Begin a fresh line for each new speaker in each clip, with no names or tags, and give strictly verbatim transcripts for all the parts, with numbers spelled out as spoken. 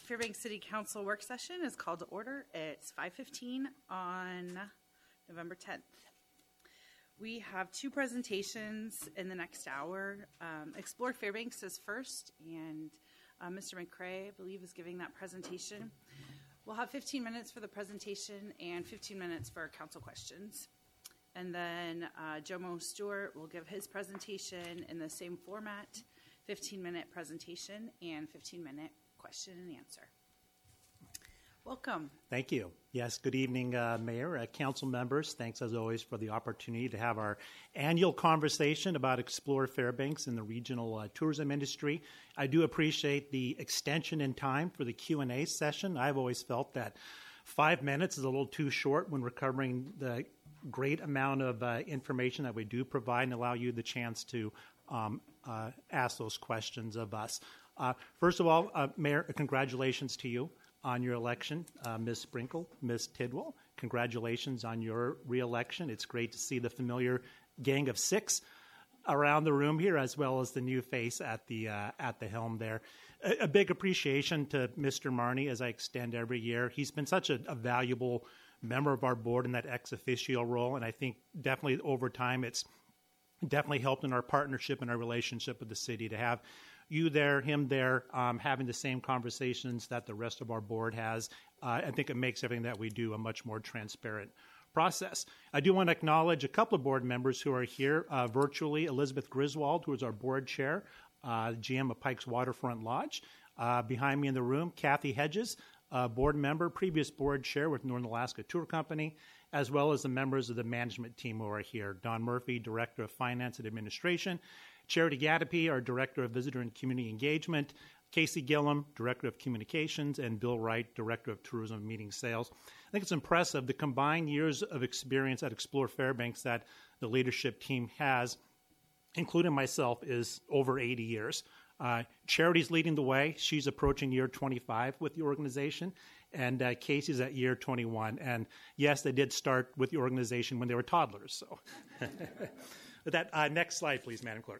Fairbanks City Council work session is called to order. It's five fifteen on November tenth. We have two presentations in the next hour. Um, Explore Fairbanks is first, and uh, Mister McCrae, I believe, is giving that presentation. We'll have fifteen minutes for the presentation and fifteen minutes for council questions. And then uh, Jomo Stewart will give his presentation in the same format, fifteen minute presentation and fifteen minute question and answer. Welcome.
Thank you. Yes, good evening, uh, Mayor, uh, council members. Thanks, as always, for the opportunity to have our annual conversation about Explore Fairbanks and the regional uh, tourism industry. I do appreciate the extension in time for the Q and A session. I've always felt that five minutes is a little too short when we're covering the great amount of uh, information that we do provide and allow you the chance to um, uh, ask those questions of us. Uh, first of all, uh, Mayor, congratulations to you on your election. Uh, Miz Sprinkle, Miz Tidwell, congratulations on your re-election. It's great to see the familiar gang of six around the room here, as well as the new face at the uh, at the helm there. A, a big appreciation to Mister Marnie, as I extend every year. He's been such a, a valuable member of our board in that ex officio role, and I think definitely over time it's definitely helped in our partnership and our relationship with the city to have you there, him there, um, having the same conversations that the rest of our board has. Uh, I think it makes everything that we do a much more transparent process. I do want to acknowledge a couple of board members who are here uh, virtually. Elizabeth Griswold, who is our board chair, uh, G M of Pikes Waterfront Lodge. Uh, behind me in the room, Kathy Hedges, uh, board member, previous board chair with Northern Alaska Tour Company, as well as the members of the management team who are here. Don Murphy, Director of Finance and Administration, Charity Gadapi, our Director of Visitor and Community Engagement, Casey Gillum, Director of Communications, and Bill Wright, Director of Tourism and Meeting Sales. I think it's impressive the combined years of experience at Explore Fairbanks that the leadership team has, including myself, is over eighty years. Uh, Charity's leading the way. She's approaching year twenty-five with the organization, and uh, Casey's at year twenty-one. And yes, they did start with the organization when they were toddlers. So, that uh, next slide, please, Madam Clerk.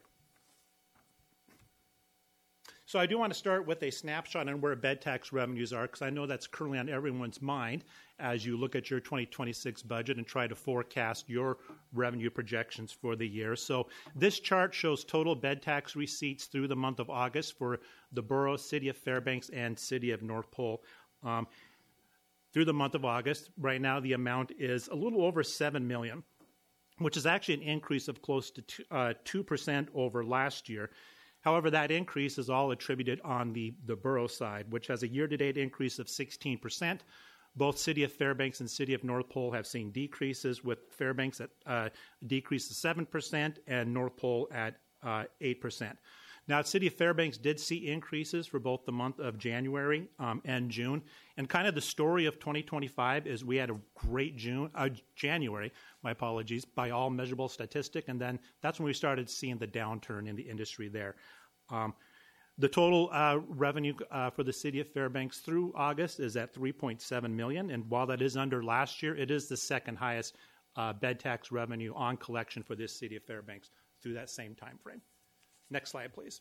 So I do want to start with a snapshot on where bed tax revenues are, because I know that's currently on everyone's mind as you look at your twenty twenty-six budget and try to forecast your revenue projections for the year. So this chart shows total bed tax receipts through the month of August for the borough, City of Fairbanks, and City of North Pole. Um, through the month of August, right now the amount is a little over seven million dollars, which is actually an increase of close to two, uh, two percent over last year. However, that increase is all attributed on the, the borough side, which has a year-to-date increase of sixteen percent. Both City of Fairbanks and City of North Pole have seen decreases, with Fairbanks at uh, a decrease of seven percent and North Pole at uh, eight percent. Now, City of Fairbanks did see increases for both the month of January um, and June. And kind of the story of twenty twenty-five is we had a great June, uh, January, my apologies, by all measurable statistic. And then that's when we started seeing the downturn in the industry there. Um, the total uh, revenue uh, for the City of Fairbanks through August is at three point seven million dollars. And while that is under last year, it is the second highest uh, bed tax revenue on collection for this City of Fairbanks through that same time frame. Next slide, please.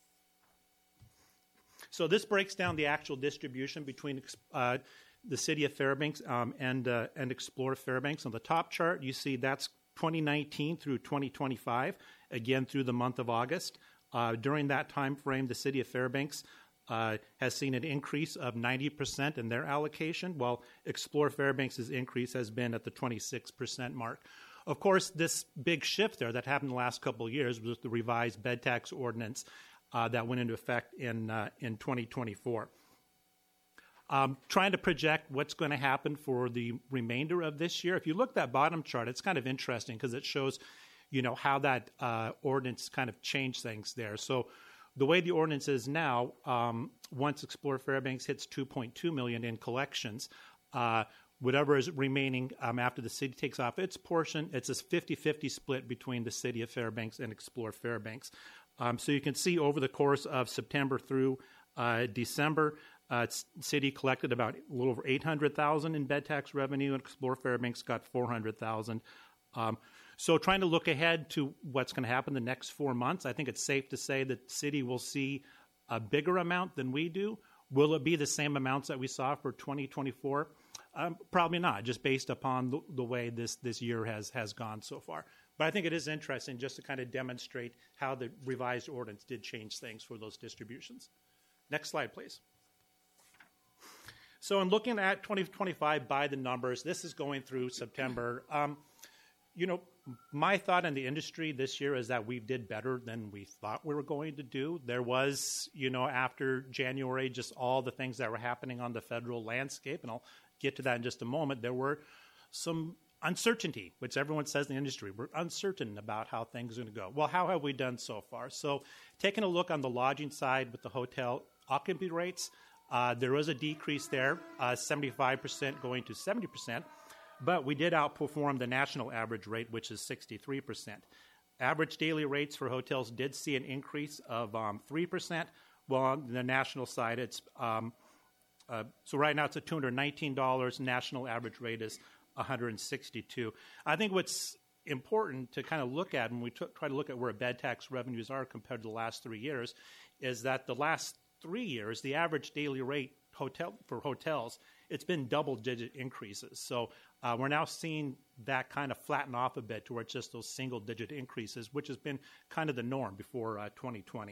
So this breaks down the actual distribution between uh, the City of Fairbanks um, and uh, and Explore Fairbanks. On the top chart, you see that's twenty nineteen through twenty twenty-five, again through the month of August. Uh, during that time frame, the City of Fairbanks uh, has seen an increase of ninety percent in their allocation, while Explore Fairbanks' increase has been at the twenty-six percent mark. Of course, this big shift there that happened in the last couple of years was the revised bed tax ordinance uh, that went into effect in uh, in twenty twenty-four. Um, trying to project what's going to happen for the remainder of this year. If you look at that bottom chart, it's kind of interesting because it shows, you know, how that uh, ordinance kind of changed things there. So the way the ordinance is now, um, once Explore Fairbanks hits two point two million dollars in collections, uh, whatever is remaining um, after the city takes off its portion, it's a fifty-fifty split between the City of Fairbanks and Explore Fairbanks. Um, so you can see over the course of September through uh, December, uh, city collected about a little over eight hundred thousand dollars in bed tax revenue, and Explore Fairbanks got four hundred thousand dollars. Um, So trying to look ahead to what's going to happen the next four months, I think it's safe to say that the city will see a bigger amount than we do, Will it be the same amounts that we saw for twenty twenty-four? Um, probably not, just based upon the, the way this, this year has, has gone so far. But I think it is interesting just to kind of demonstrate how the revised ordinance did change things for those distributions. Next slide, please. So in looking at twenty twenty-five by the numbers, this is going through September. Um, you know, my thought in the industry this year is that we did better than we thought we were going to do. There was, you know, after January, just all the things that were happening on the federal landscape, and I'll get to that in just a moment. There were some uncertainty, which everyone says in the industry. We're uncertain about how things are going to go. Well, how have we done so far? So taking a look on the lodging side with the hotel occupancy rates, uh, there was a decrease there, uh, seventy-five percent going to seventy percent. But we did outperform the national average rate, which is sixty-three percent. Average daily rates for hotels did see an increase of um, three percent, while on the national side, it's um, uh, so right now it's at two hundred nineteen dollars. National average rate is one hundred sixty-two dollars. I think what's important to kind of look at when we t- try to look at where bed tax revenues are compared to the last three years is that the last three years, the average daily rate hotel for hotels, it's been double-digit increases. So uh, we're now seeing that kind of flatten off a bit to where it's just those single-digit increases, which has been kind of the norm before uh, twenty twenty.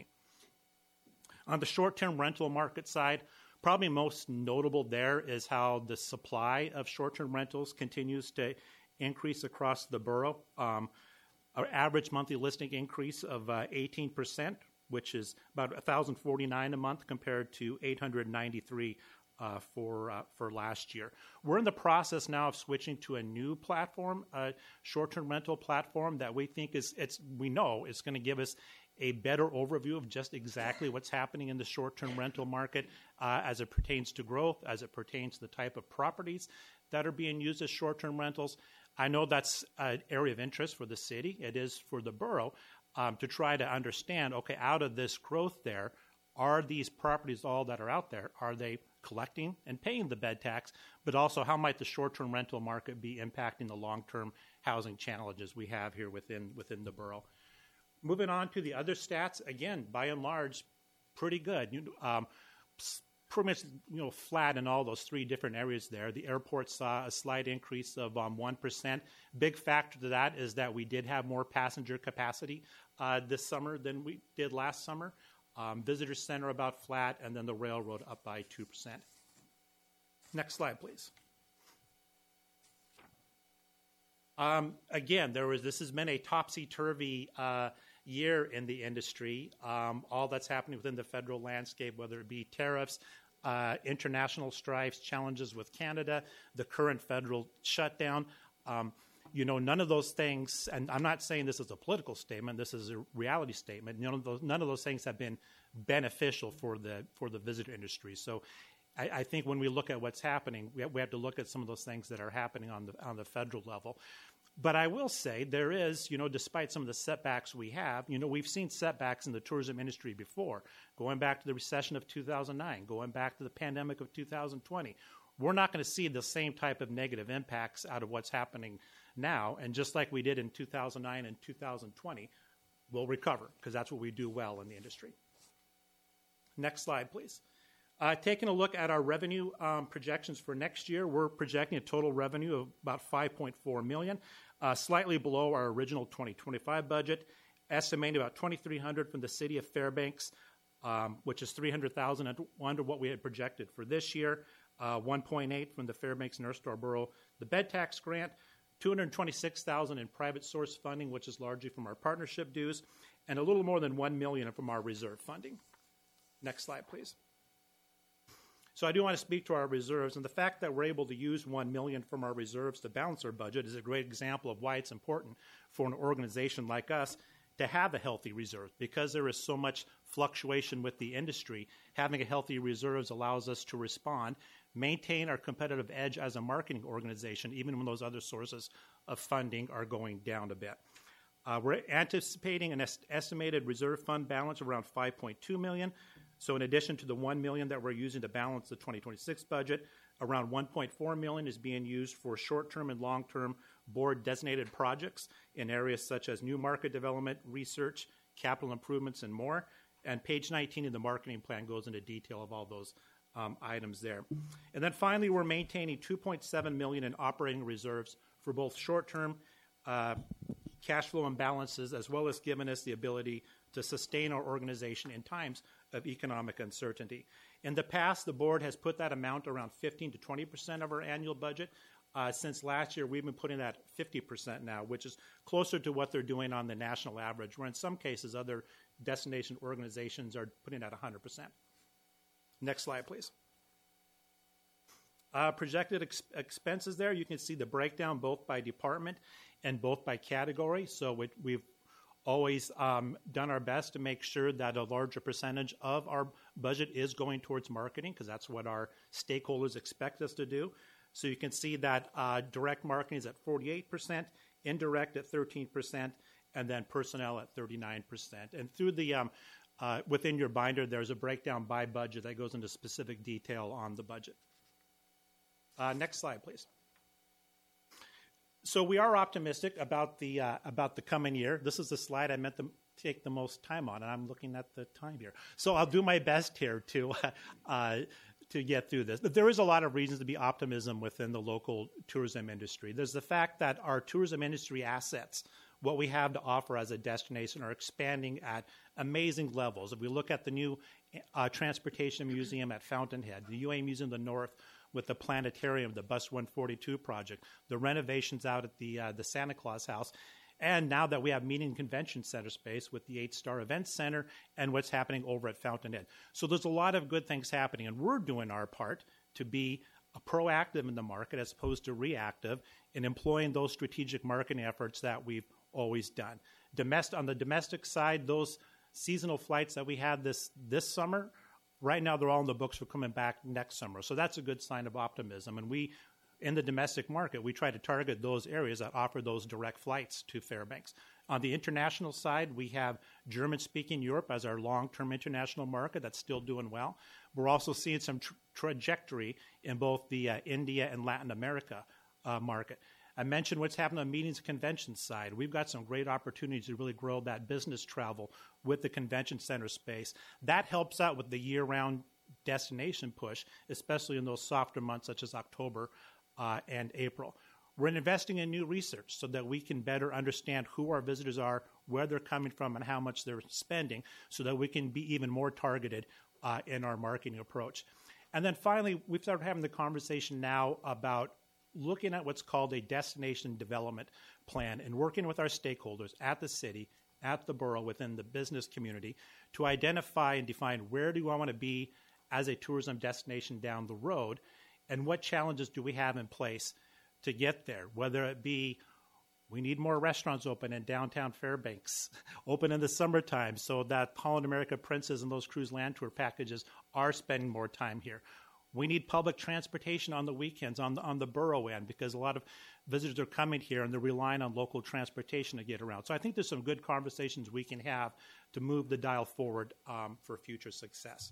On the short-term rental market side, probably most notable there is how the supply of short-term rentals continues to increase across the borough. Um, our average monthly listing increase of uh, eighteen percent, which is about one thousand forty-nine a month compared to eight hundred ninety-three uh, for uh, for last year. We're in the process now of switching to a new platform, a short-term rental platform that we think is it's we know is going to give us a better overview of just exactly what's happening in the short-term rental market uh, as it pertains to growth, as it pertains to the type of properties that are being used as short-term rentals. I know that's an area of interest for the city. It is for the borough um, to try to understand, okay, out of this growth there, are these properties all that are out there, are they collecting and paying the bed tax, but also how might the short-term rental market be impacting the long-term housing challenges we have here within within the borough. Moving on to the other stats, again, by and large, pretty good. You, um, pretty much you know, flat in all those three different areas there. The airport saw a slight increase of um, one percent. Big factor to that is that we did have more passenger capacity uh, this summer than we did last summer. Um, visitor center about flat, and then the railroad up by two percent. Next slide, please. Um, again, there was this has been a topsy-turvy uh, year in the industry. Um, all that's happening within the federal landscape, whether it be tariffs, uh, international strifes, challenges with Canada, the current federal shutdown. Um, you know, none of those things, and I'm not saying this is a political statement, this is a reality statement, none of those, none of those things have been beneficial for the for the visitor industry. So I, I think when we look at what's happening, we have, we have to look at some of those things that are happening on the on the federal level. But I will say there is, you know, despite some of the setbacks we have, you know, we've seen setbacks in the tourism industry before, going back to the recession of two thousand nine, going back to the pandemic of two thousand twenty. We're not going to see the same type of negative impacts out of what's happening now. And just like we did in two thousand nine and two thousand twenty, we'll recover because that's what we do well in the industry. Next slide, please. Uh, taking a look at our revenue um, projections for next year, we're projecting a total revenue of about five point four million dollars, uh, slightly below our original twenty twenty-five budget, estimating about twenty-three hundred dollars from the city of Fairbanks, um, which is three hundred thousand dollars under what we had projected for this year, uh, one point eight from the Fairbanks North Star Borough, the bed tax grant, two hundred twenty-six thousand dollars in private source funding, which is largely from our partnership dues, and a little more than one million dollars from our reserve funding. Next slide, please. So I do want to speak to our reserves, and the fact that we're able to use one million dollars from our reserves to balance our budget is a great example of why it's important for an organization like us to have a healthy reserve. Because there is so much fluctuation with the industry, having a healthy reserves allows us to respond, maintain our competitive edge as a marketing organization, even when those other sources of funding are going down a bit. Uh, we're anticipating an est- estimated reserve fund balance of around five point two million dollars. So in addition to the one million dollars that we're using to balance the twenty twenty-six budget, around one point four million dollars is being used for short-term and long-term board-designated projects in areas such as new market development, research, capital improvements, and more. And page nineteen of the marketing plan goes into detail of all those um, items there. And then finally, we're maintaining two point seven million dollars in operating reserves for both short-term uh, cash flow imbalances, as well as giving us the ability to sustain our organization in times of economic uncertainty. In the past, the board has put that amount around fifteen to twenty percent of our annual budget. Uh, since last year, we've been putting that fifty percent now, which is closer to what they're doing on the national average, where in some cases other destination organizations are putting at one hundred percent. Next slide, please. Uh, projected ex- expenses there, you can see the breakdown both by department and both by category. So we, we've always um, done our best to make sure that a larger percentage of our budget is going towards marketing, because that's what our stakeholders expect us to do. So you can see that uh, direct marketing is at forty-eight percent, indirect at thirteen percent, and then personnel at thirty-nine percent. And through the um, uh, within your binder, there's a breakdown by budget that goes into specific detail on the budget. Uh, next slide, please. So we are optimistic about the uh, about the coming year. This is the slide I meant to take the most time on, and I'm looking at the time here. So I'll do my best here to uh, to get through this. But there is a lot of reasons to be optimism within the local tourism industry. There's the fact that our tourism industry assets, what we have to offer as a destination, are expanding at amazing levels. If we look at the new uh, transportation museum at Fountainhead, the U A Museum of the North with the planetarium, the Bus one forty-two project, the renovations out at the uh, the Santa Claus House, and now that we have meeting and convention center space with the eight-star Event Center and what's happening over at Fountainhead. So there's a lot of good things happening, and we're doing our part to be proactive in the market as opposed to reactive in employing those strategic marketing efforts that we've always done. Domestic, on the domestic side, those seasonal flights that we had this this summer, right now they're all in the books for coming back next summer. So that's a good sign of optimism. And we, in the domestic market, we try to target those areas that offer those direct flights to Fairbanks. On the international side, we have German-speaking Europe as our long-term international market that's still doing well. We're also seeing some tra- trajectory in both the uh, India and Latin America uh, market. I mentioned what's happening on the meetings and conventions side. We've got some great opportunities to really grow that business travel with the convention center space. That helps out with the year-round destination push, especially in those softer months such as October uh, and April. We're investing in new research so that we can better understand who our visitors are, where they're coming from, and how much they're spending, so that we can be even more targeted uh, in our marketing approach. And then finally, we've started having the conversation now about looking at what's called a destination development plan and working with our stakeholders at the city, at the borough, within the business community to identify and define where do I want to be as a tourism destination down the road, and what challenges do we have in place to get there, whether it be we need more restaurants open in downtown Fairbanks, open in the summertime so that Holland America Princess and those cruise land tour packages are spending more time here. We need public transportation on the weekends on the, on the borough end, because a lot of visitors are coming here and they're relying on local transportation to get around. So I think there's some good conversations we can have to move the dial forward um, for future success.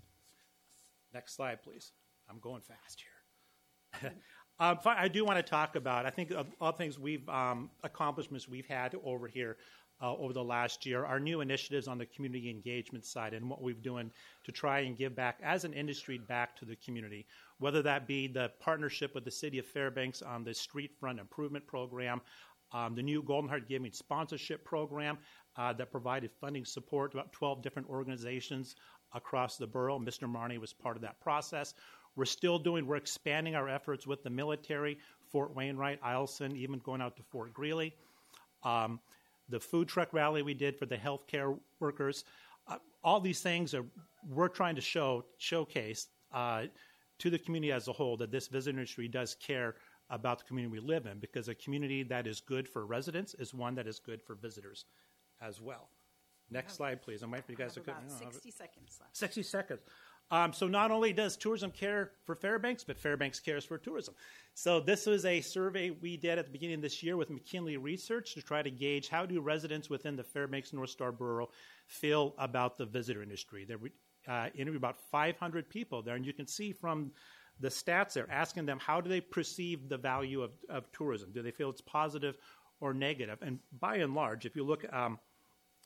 Next slide, please. I'm going fast here. um, I do want to talk about, I think, of all things we've, um, accomplishments we've had over here Uh, over the last year, our new initiatives on the community engagement side and what we've doing to try and give back as an industry back to the community, whether that be the partnership with the City of Fairbanks on the Street Front Improvement Program, um, the new Golden Heart Giving Sponsorship Program uh, that provided funding support to about twelve different organizations across the borough. Mister Marnie was part of that process. We're still doing, we're expanding our efforts with the military, Fort Wainwright, Eielson, even going out to Fort Greeley. Um, The food truck rally we did for the healthcare workers, uh, all these things are we're trying to show showcase uh, to the community as a whole that this visitor industry does care about the community we live in, because a community that is good for residents is one that is good for visitors as well. Next yeah. slide, please. I'm waiting for you guys to
about
cut.
sixty seconds left.
sixty seconds. Um, so not only does tourism care for Fairbanks, but Fairbanks cares for tourism. So this was a survey we did at the beginning of this year with McKinley Research to try to gauge how do residents within the Fairbanks North Star Borough feel about the visitor industry. They uh, interviewed about five hundred people there, and you can see from the stats there, asking them how do they perceive the value of, of tourism. Do they feel it's positive or negative? And by and large, if you look um,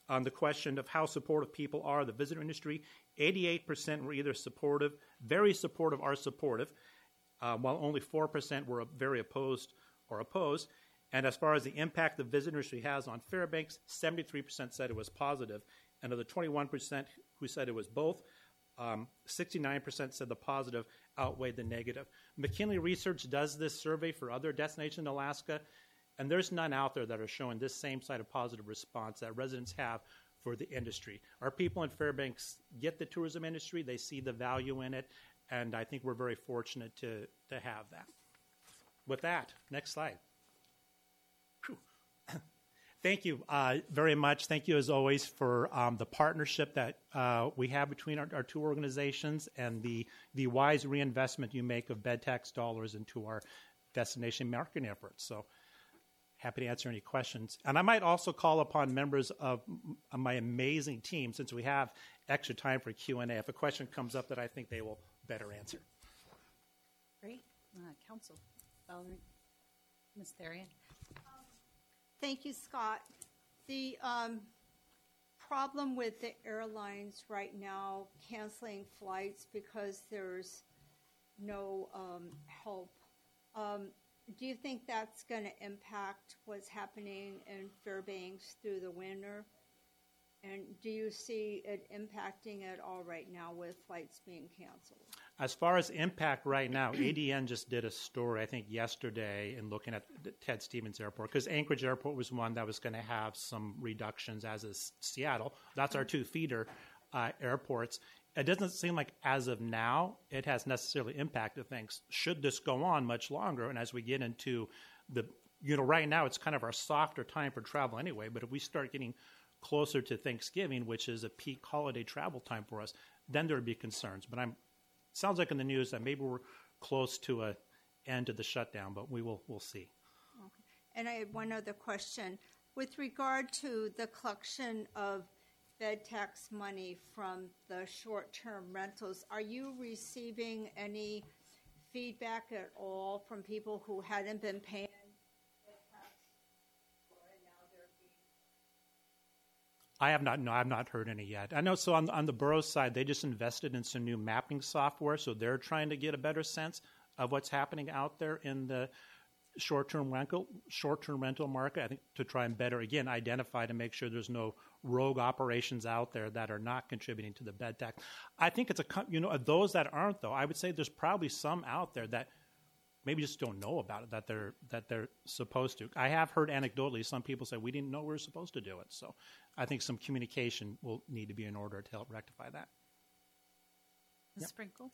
on the question of how supportive people are of the visitor industry, eighty-eight percent were either supportive, very supportive, or supportive, uh, while only four percent were very opposed or opposed. And as far as the impact the visitor industry has on Fairbanks, seventy-three percent said it was positive. And of the twenty-one percent who said it was both, um, sixty-nine percent said the positive outweighed the negative. McKinley Research does this survey for other destinations in Alaska, and there's none out there that are showing this same side of positive response that residents have for the industry. Our people in Fairbanks get the tourism industry. They see the value in it, and I think we're very fortunate to, to have that. With that, next slide. Whew. Thank you uh, very much. Thank you, as always, for um, the partnership that uh, we have between our, our two organizations and the, the wise reinvestment you make of bed tax dollars into our destination marketing efforts. So happy to answer any questions. And I might also call upon members of, of my amazing team, since we have extra time for Q and A, if a question comes up that I think they will better answer.
Great. Uh, Council. Valerie. Miz Therian.
Thank you, Scott. The um, problem with the airlines right now canceling flights because there's no um, help, um, do you think that's going to impact what's happening in Fairbanks through the winter? And do you see it impacting at all right now with flights being canceled?
As far as impact right now, A D N just did a story, I think, yesterday in looking at Ted Stevens Airport, because Anchorage Airport was one that was going to have some reductions, as is Seattle. That's our two feeder uh, airports. It doesn't seem like, as of now, it has necessarily impacted things. Should this go on much longer, and as we get into the, you know, right now it's kind of our softer time for travel anyway, but if we start getting closer to Thanksgiving, which is a peak holiday travel time for us, then there would be concerns. But I'm sounds like in the news that maybe we're close to a end to the shutdown, but we will we'll see.
Okay. And I had one other question. With regard to the collection of bed tax money from the short-term rentals, are you receiving any feedback at all from people who hadn't been paying bed tax and now they're being...
I have not. No, I've not heard any yet. I know. So on on the borough side, they just invested in some new mapping software, so they're trying to get a better sense of what's happening out there in the short-term rental short-term rental market. I think to try and better again identify to make sure there's no rogue operations out there that are not contributing to the bed tax. I think it's a you know of those that aren't, though. I would say there's probably some out there that maybe just don't know about it, that they're that they're supposed to. I have heard anecdotally some people say we didn't know we were supposed to do it. So I think some communication will need to be in order to help rectify that.
Miz
Yep.
Sprinkle.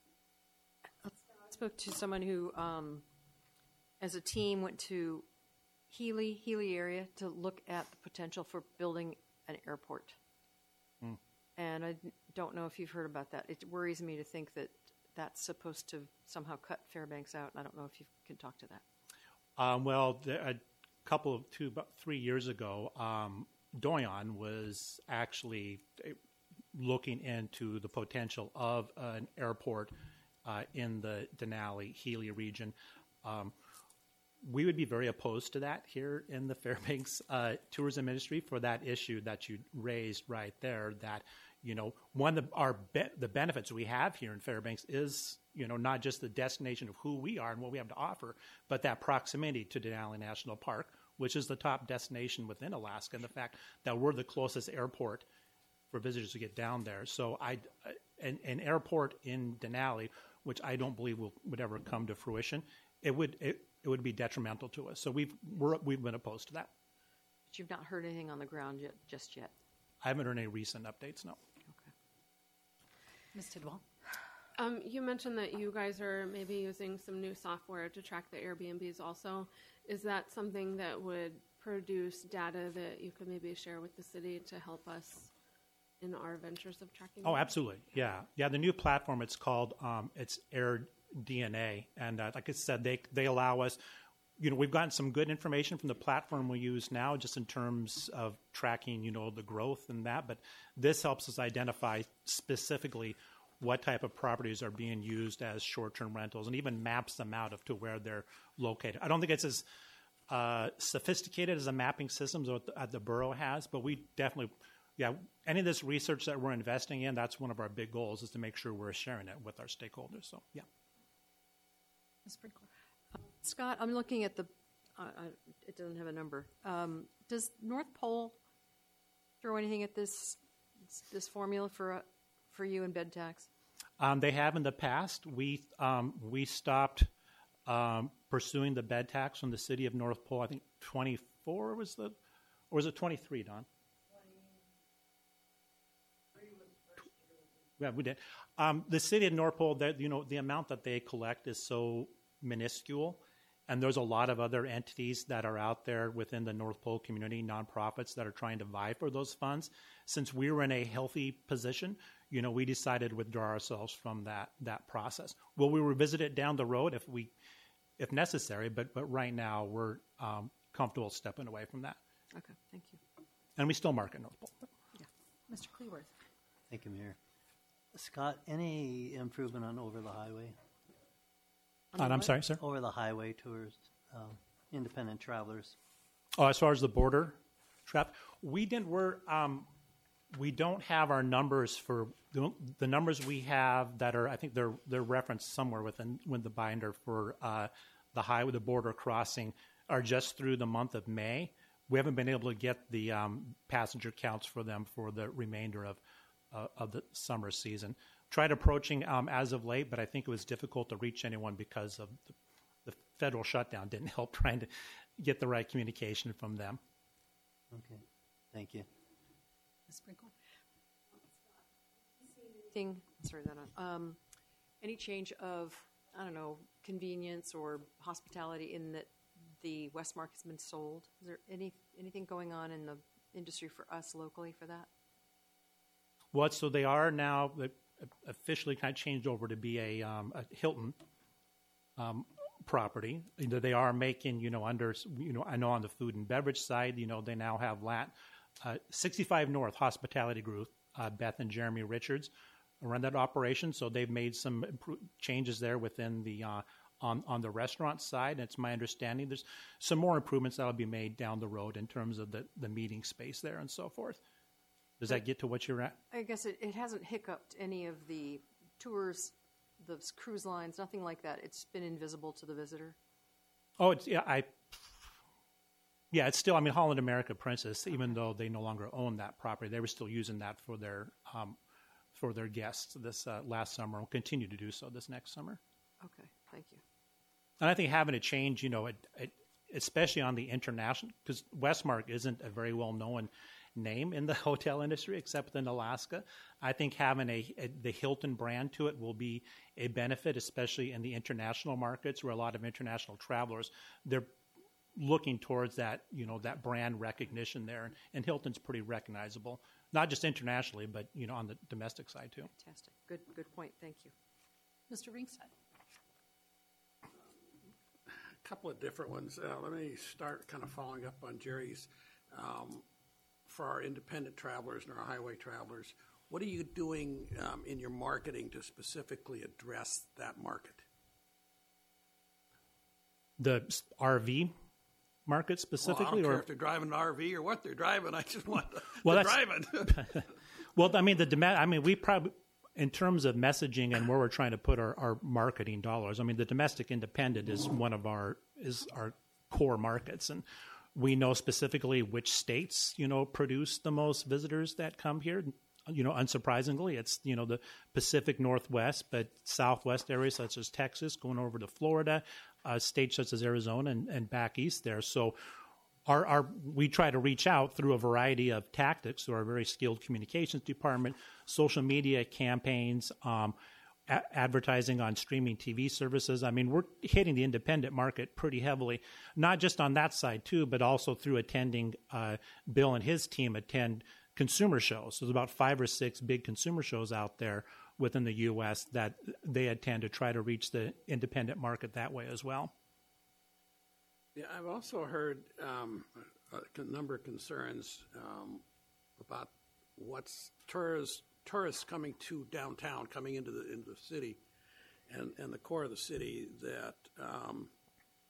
I spoke to someone who, um, as a team, went to Healy, Healy area to look at the potential for building an airport.
Mm.
And I don't know if you've heard about that. It worries me to think that that's supposed to somehow cut Fairbanks out, and I don't know if you can talk to that.
Um, well, the, a couple of two, about three years ago, um, Doyon was actually looking into the potential of an airport uh, in the Denali, Healy region. Um, we would be very opposed to that here in the Fairbanks uh, tourism industry for that issue that you raised right there, that you know, one of the, our be- the benefits we have here in Fairbanks is, you know, not just the destination of who we are and what we have to offer, but that proximity to Denali National Park, which is the top destination within Alaska, and the fact that we're the closest airport for visitors to get down there. So I, an, an airport in Denali, which I don't believe will, would ever come to fruition, it would it, it would be detrimental to us. So we've we're, we've been opposed to that.
But you've not heard anything on the ground yet, just yet.
I haven't heard any recent updates. No.
Miz Tidwell.
Um, you mentioned that you guys are maybe using some new software to track the Airbnbs also. Is that something that would produce data that you could maybe share with the city to help us in our ventures of tracking?
Oh,
them?
absolutely. Yeah. Yeah, the new platform, it's called, um, it's Air D N A. And uh, like I said, they they allow us, you know, we've gotten some good information from the platform we use now just in terms of tracking, you know, the growth and that. But this helps us identify specifically what type of properties are being used as short-term rentals and even maps them out of to where they're located. I don't think it's as uh, sophisticated as a mapping system that the, uh, the borough has, but we definitely, yeah, any of this research that we're investing in, that's one of our big goals is to make sure we're sharing it with our stakeholders. So, yeah.
Miz Sprinkle.
Scott, I'm looking at the, uh, uh, it doesn't have a number. Um, does North Pole throw anything at this this formula for uh, for you in bed tax?
Um, they have in the past. We um, we stopped um, pursuing the bed tax from the city of North Pole. I think twenty-four was the, or was it twenty-three, Don? Yeah, we did. Um, the city of North Pole, you know, the amount that they collect is so minuscule, and there's a lot of other entities that are out there within the North Pole community, nonprofits that are trying to vie for those funds. Since we were in a healthy position, you know, we decided to withdraw ourselves from that that process. Will we revisit it down the road if we, if necessary? But but right now we're um, comfortable stepping away from that,
Okay, thank you.
and we still market North Pole.
Mister Cleworth.
Thank you, Mayor. Scott, any improvement on over the highway?
And I'm sorry, sir.
Over the highway tours, um, independent travelers.
Oh, as far as the border traffic, we didn't. We're um, we don't have our numbers for the, the numbers we have that are. I think they're they're referenced somewhere within when the binder for uh, the highway, the border crossing, are just through the month of May. We haven't been able to get the um, passenger counts for them for the remainder of uh, of the summer season. Tried approaching um, as of late, but I think it was difficult to reach anyone because of the, the federal shutdown didn't help trying to get the right communication from them.
Okay, thank you.
Miz Sprinkle.
Thing, sorry, that um, any change of, I don't know, convenience or hospitality in that the Westmark has been sold? Is there any anything going on in the industry for us locally for that?
What? So they are now they officially kind of changed over to be a, um, a Hilton um, property. You know, they are making, you know, under, you know, I know on the food and beverage side, you know, they now have Lat, uh, sixty-five North Hospitality Group, uh, Beth and Jeremy Richards run that operation. So they've made some impro- changes there within the uh, on on the restaurant side. And it's my understanding there's some more improvements that'll be made down the road in terms of the, the meeting space there and so forth. Does that get to what you're at?
I guess it, it hasn't hiccuped any of the tours, the cruise lines, nothing like that. It's been invisible to the visitor.
Oh, it's, yeah, I, yeah, it's still, I mean, Holland America Princess, even though they no longer own that property, they were still using that for their, um, for their guests this uh, last summer and will continue to do so this next summer.
Okay, thank you.
And I think having a change, you know, it, it, especially on the international, because Westmark isn't a very well-known name in the hotel industry except within Alaska. I think having a, a the Hilton brand to it will be a benefit, especially in the international markets where a lot of international travelers, they're looking towards that, you know, that brand recognition there. And, and Hilton's pretty recognizable, not just internationally, but, you know, on the domestic side too.
Fantastic. Good, good point. Thank you.
Mister Ringstead.
A couple of different ones. Uh, let me start kind of following up on Jerry's. Um, for our independent travelers and our highway travelers, what are you doing um, in your marketing to specifically address that market?
The R V market specifically?
Well, I don't
or?
care if they're driving an R V or what they're driving. I just want to
Well,
they're
that's-
driving.
Well, I mean, the dom- I mean, we probably, in terms of messaging and where we're trying to put our, our marketing dollars, I mean, the domestic independent is one of our is our core markets, and we know specifically which states, you know, produce the most visitors that come here. You know, unsurprisingly, it's, you know, the Pacific Northwest, but Southwest areas such as Texas, going over to Florida, uh, states such as Arizona and, and back east there. So our, our we try to reach out through a variety of tactics through our very skilled communications department, social media campaigns, um, a- advertising on streaming T V services. I mean, we're hitting the independent market pretty heavily, not just on that side too, but also through attending, uh, Bill and his team attend consumer shows. So there's about five or six big consumer shows out there within the U S that they attend to try to reach the independent market that way as well.
Yeah, I've also heard um, a number of concerns um, about what's tourists tourists coming to downtown, coming into the into the city, and, and the core of the city, that um,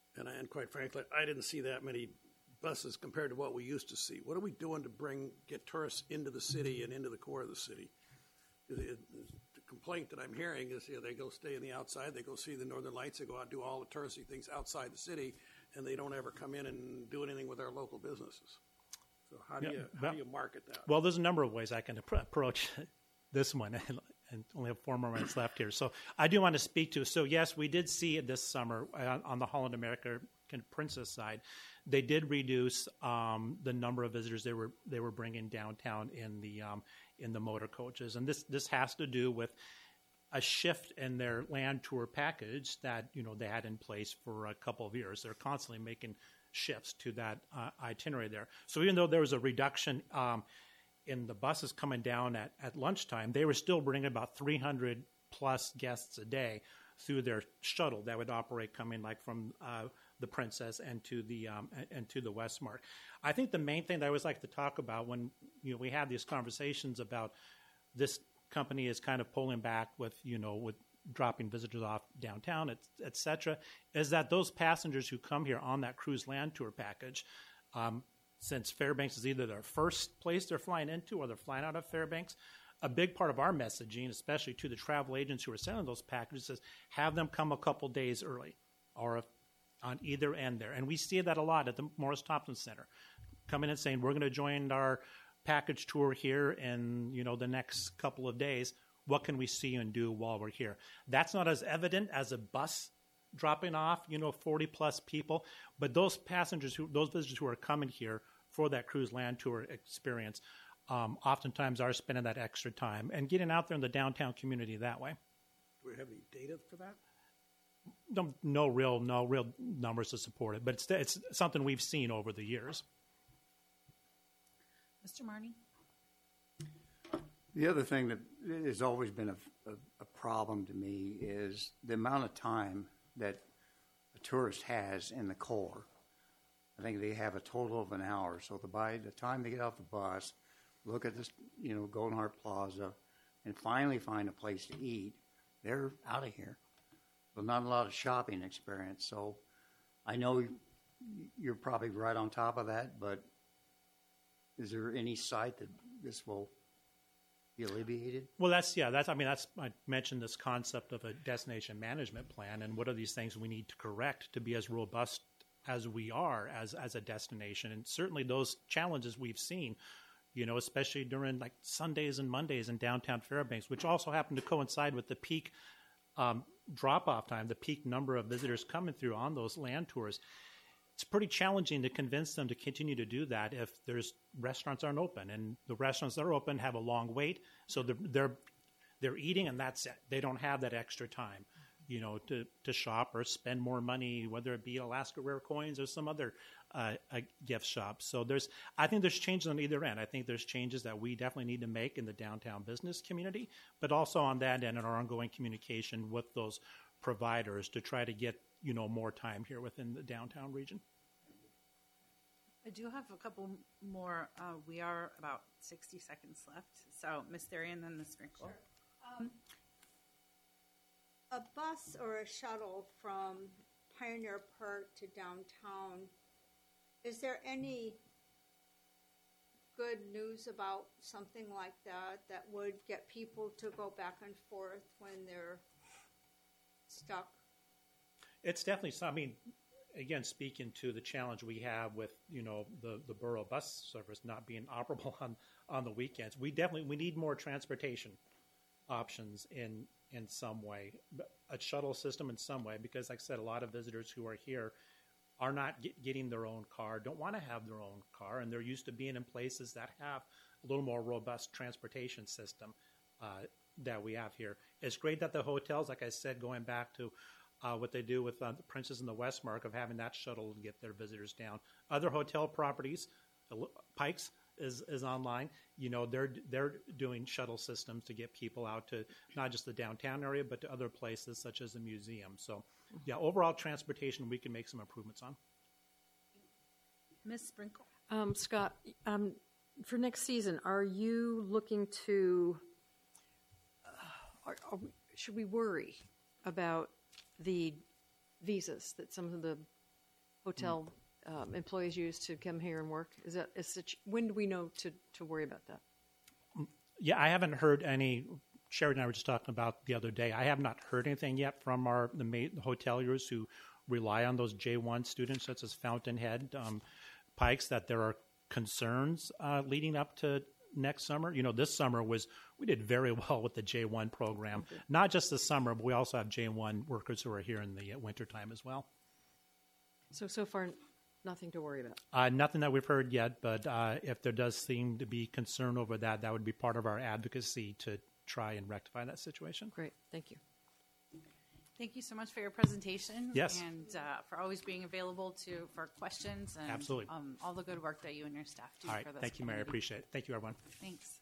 and, I, and quite frankly, I didn't see that many buses compared to what we used to see. What are we doing to bring get tourists into the city and into the core of the city? It, it, the complaint that I'm hearing is, you know, they go stay in the outside, they go see the Northern Lights, they go out and do all the touristy things outside the city, and they don't ever come in and do anything with our local businesses. So how do
Yeah,
you how
well-
do you market that?
Well, there's a number of ways I can appro- approach this one, and, and only have four more minutes left here. So I do want to speak to. So yes, we did see it this summer uh, on the Holland America Princess side. They did reduce um, the number of visitors they were they were bringing downtown in the um, in the motor coaches, and this this has to do with a shift in their land tour package that you know they had in place for a couple of years. They're constantly making shifts to that uh, itinerary there. So even though there was a reduction um, in the buses coming down at, at lunchtime, they were still bringing about three hundred plus guests a day through their shuttle that would operate coming like from uh, the Princess and to the um, and to the Westmark. I think the main thing that I always like to talk about when you know we have these conversations about this company is kind of pulling back with you know with dropping visitors off downtown, et, et cetera, is that those passengers who come here on that cruise land tour package, um, since Fairbanks is either their first place they're flying into or they're flying out of Fairbanks, a big part of our messaging, especially to the travel agents who are selling those packages, is have them come a couple days early or on either end there. And we see that a lot at the Morris Thompson Center, coming and saying, we're going to join our package tour here in you know the next couple of days. What can we see and do while we're here? That's not as evident as a bus dropping off, you know, forty plus people. But those passengers, who, those visitors who are coming here for that cruise land tour experience, um, oftentimes are spending that extra time and getting out there in the downtown community that way.
Do we have any data for that?
No, no real, no real numbers to support it, but it's it's something we've seen over the years.
Mister Marnie?
The other thing that has always been a, a, a problem to me is the amount of time that a tourist has in the core. I think they have a total of an hour. So the, by the time they get off the bus, look at this, you know, Golden Heart Plaza, and finally find a place to eat, they're out of here. But not a lot of shopping experience. So I know you're probably right on top of that, but is there any sight that this will be alleviated?
Well, that's yeah. That's I mean, that's I mentioned this concept of a destination management plan, and what are these things we need to correct to be as robust as we are as as a destination, and certainly those challenges we've seen, you know, especially during like Sundays and Mondays in downtown Fairbanks, which also happen to coincide with the peak um, drop-off time, the peak number of visitors coming through on those land tours. It's pretty challenging to convince them to continue to do that if there's restaurants aren't open, and the restaurants that are open have a long wait, so they're they're, they're eating and that's it. They don't have that extra time, you know, to, to shop or spend more money, whether it be Alaska Rare Coins or some other uh, a gift shop. So there's, I think there's changes on either end. I think there's changes that we definitely need to make in the downtown business community, but also on that end in our ongoing communication with those providers to try to get, you know, more time here within the downtown region.
I do have a couple more. Uh, we are about sixty seconds left. So, Miz Therian, then Miz Sprinkle.
Sure. Um, a bus or a shuttle from Pioneer Park to downtown, is there any good news about something like that that would get people to go back and forth when they're stuck?
It's definitely some, I mean, again, speaking to the challenge we have with, you know, the, the borough bus service not being operable on, on the weekends, we definitely, we need more transportation options in, in some way, a shuttle system in some way, because like I said, a lot of visitors who are here are not get, getting their own car, don't want to have their own car, and they're used to being in places that have a little more robust transportation system uh, that we have here. It's great that the hotels, like I said, going back to Uh, what they do with uh, the Princess and the Westmark of having that shuttle to get their visitors down. Other hotel properties, uh, Pikes is, is online. You know, they're they're doing shuttle systems to get people out to not just the downtown area, but to other places such as the museum. So, yeah, overall transportation we can make some improvements on.
Miz Sprinkle.
Um, Scott, um, for next season, are you looking to? Uh, are, are we, should we worry about the visas that some of the hotel um, employees use to come here and work? Is that is it, when do we know to, to worry about that?
Yeah, I haven't heard any. Sherry and I were just talking about the other day. I have not heard anything yet from our the, ma- the hoteliers who rely on those J one students, such as Fountainhead, um, Pikes, that there are concerns uh, leading up to next summer. You know, this summer was we did very well with the J one program. Okay. Not just this summer, but we also have J one workers who are here in the uh, wintertime as well.
So so far, nothing to worry about.
Uh, nothing that we've heard yet, but uh, if there does seem to be concern over that, that would be part of our advocacy to try and rectify that situation.
Great, thank you.
Thank you so much for your presentation.
Yes.
And uh, for always being available to for questions and
Absolutely.
Um, all the good work that you and your staff do
All right.
for this
Thank you, Mary. I
community.
appreciate it. Thank you, everyone.
Thanks.